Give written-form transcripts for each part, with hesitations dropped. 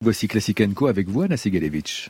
Voici Classic & Co avec vous, Anna Segalevitch.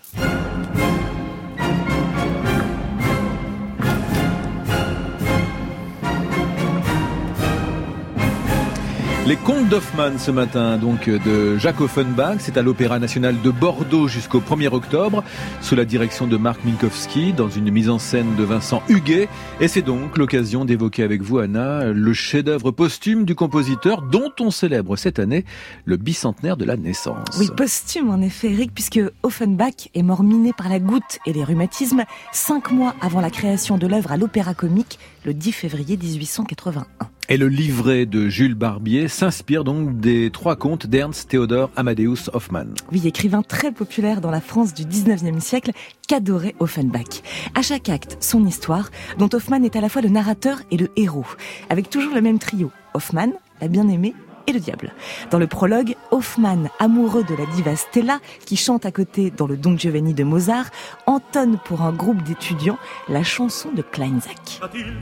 Les Contes d'Hoffmann ce matin, donc de Jacques Offenbach, c'est à l'Opéra National de Bordeaux jusqu'au 1er octobre, sous la direction de Marc Minkowski, dans une mise en scène de Vincent Huguet. Et c'est donc l'occasion d'évoquer avec vous, Anna, le chef-d'œuvre posthume du compositeur, dont on célèbre cette année le bicentenaire de la naissance. Oui, posthume en effet, Eric, puisque Offenbach est mort miné par la goutte et les rhumatismes 5 mois avant la création de l'œuvre à l'Opéra Comique, le 10 février 1881. Et le livret de Jules Barbier s'inspire donc des 3 contes d'Ernst Theodor Amadeus Hoffmann. Oui, écrivain très populaire dans la France du 19e siècle, qu'adorait Offenbach. À chaque acte, son histoire, dont Hoffmann est à la fois le narrateur et le héros, avec toujours le même trio, Hoffmann, la bien-aimée et le diable. Dans le prologue, Hoffmann, amoureux de la diva Stella, qui chante à côté dans le Don Giovanni de Mozart, entonne pour un groupe d'étudiants la chanson de Kleinsack.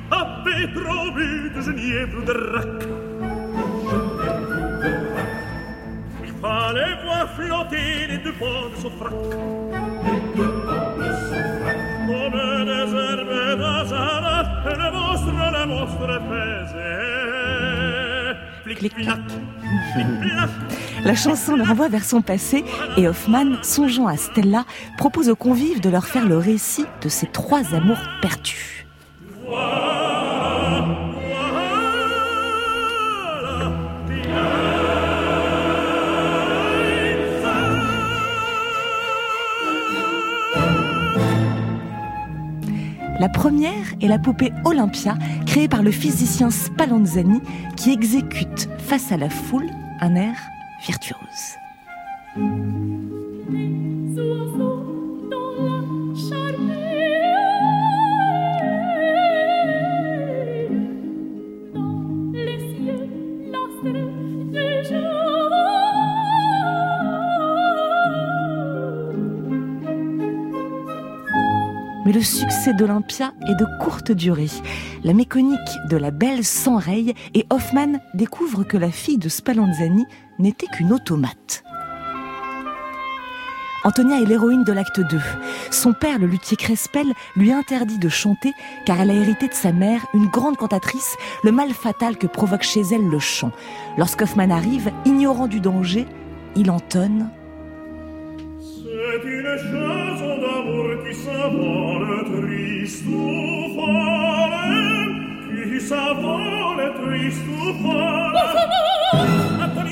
La chanson le renvoie vers son passé et Hoffmann, songeant à Stella, propose aux convives de leur faire le récit de ces 3 amours perdus. La première est la poupée Olympia, créée par le physicien Spallanzani, qui exécute face à la foule un air virtuose. Mais le succès d'Olympia est de courte durée. La mécanique de la belle s'enraye et Hoffmann découvre que la fille de Spallanzani n'était qu'une automate. Antonia est l'héroïne de l'acte 2. Son père, le luthier Crespel, lui interdit de chanter car elle a hérité de sa mère, une grande cantatrice, le mal fatal que provoque chez elle le chant. Lorsqu'Hoffmann arrive, ignorant du danger, il entonne « C'est une chanson d'amour qui s'avale triste ou folle, qui s'avale triste ou folle. Antonia !»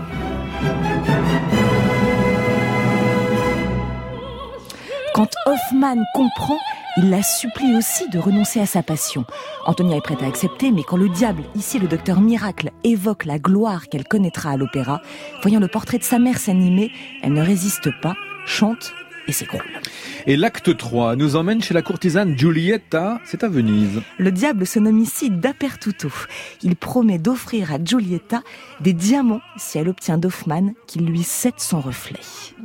Quand Hoffmann comprend, il la supplie aussi de renoncer à sa passion. Antonia est prête à accepter, mais quand le diable, ici le docteur Miracle, évoque la gloire qu'elle connaîtra à l'opéra, voyant le portrait de sa mère s'animer, elle ne résiste pas, chante et s'écroule. Et l'acte 3 nous emmène chez la courtisane Giulietta, c'est à Venise. Le diable se nomme ici Dappertutto. Il promet d'offrir à Giulietta des diamants si elle obtient d'Hoffmann qu'il lui cède son reflet.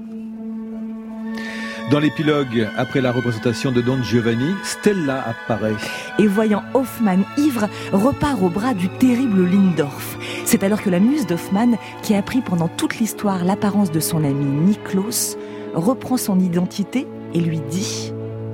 Dans l'épilogue, après la représentation de Don Giovanni, Stella apparaît. Et voyant Hoffmann ivre, repart au bras du terrible Lindorf. C'est alors que la muse d'Hoffmann, qui a pris pendant toute l'histoire l'apparence de son ami Niklos, reprend son identité et lui dit...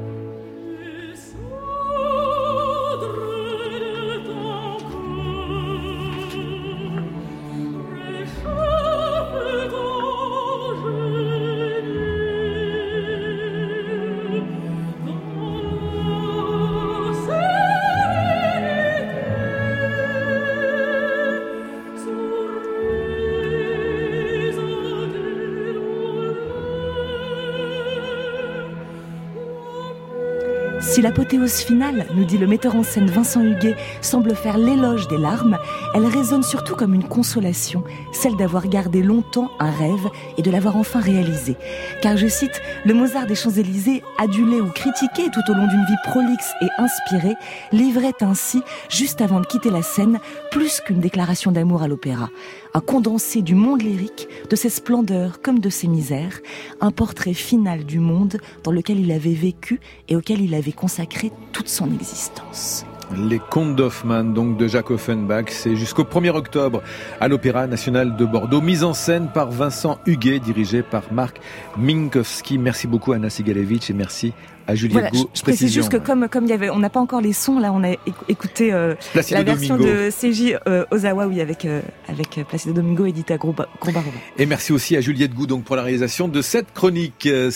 Si l'apothéose finale, nous dit le metteur en scène Vincent Huguet, semble faire l'éloge des larmes, elle résonne surtout comme une consolation, celle d'avoir gardé longtemps un rêve et de l'avoir enfin réalisé. Car, je cite, le Mozart des Champs-Élysées, adulé ou critiqué tout au long d'une vie prolixe et inspirée, livrait ainsi, juste avant de quitter la scène, plus qu'une déclaration d'amour à l'opéra. Un condensé du monde lyrique, de ses splendeurs comme de ses misères, un portrait final du monde dans lequel il avait vécu et auquel il avait consacré toute son existence. Les Contes d'Hoffmann, donc de Jacques Offenbach, c'est jusqu'au 1er octobre à l'Opéra National de Bordeaux, mise en scène par Vincent Huguet, dirigé par Marc Minkowski. Merci beaucoup Anna Sigalevitch et merci à Juliette Gou. Je précise juste que comme il y avait, on n'a pas encore les sons, là on a écouté la version de Seiji Ozawa, oui, avec Placido Domingo et Edita Grubarova. Et merci aussi à Juliette Gou donc pour la réalisation de cette chronique.